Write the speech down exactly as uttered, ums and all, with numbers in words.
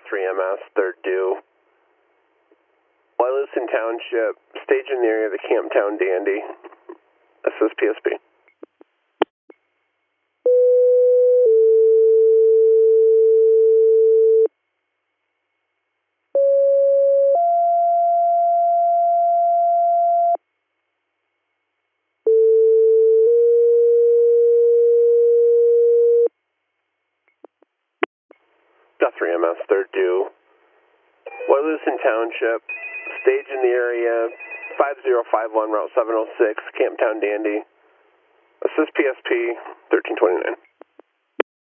three M S, third due. Wyalusing Township, stage in the area of the Camptown Dandy. S S P S B. three M S, third due. Wyalusing Township, stage in the area, five zero five one, Route seven oh six, Camptown Dandy. S S P S P, thirteen twenty-nine.